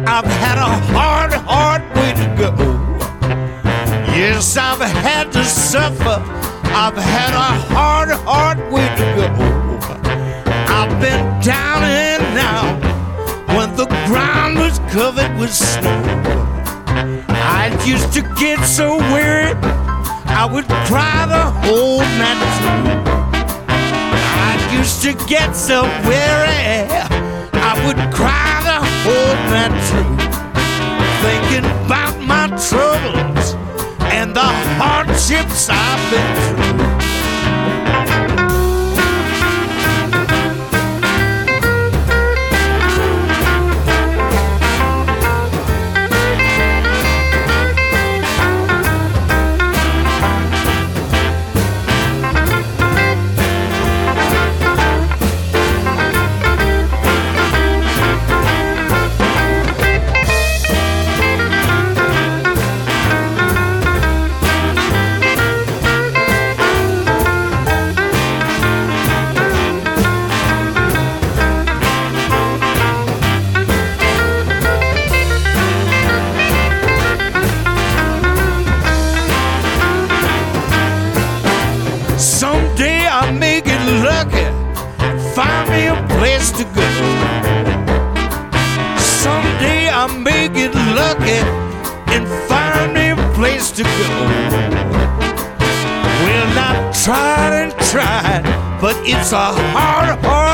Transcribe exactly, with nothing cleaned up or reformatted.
I've had a hard, hard way to go. Yes, I've had to suffer. I've had a hard, hard way to go. I've been down and out when the ground was covered with snow. I used to get so weary I would cry the whole night through. I used to get so weary I would cry the whole night through, thinking about my troubles and the hardships I've been through. Someday I may get lucky, find me a place to go. Someday I may get lucky and find me a place to go. Well, I've tried and tried, but it's a hard, hard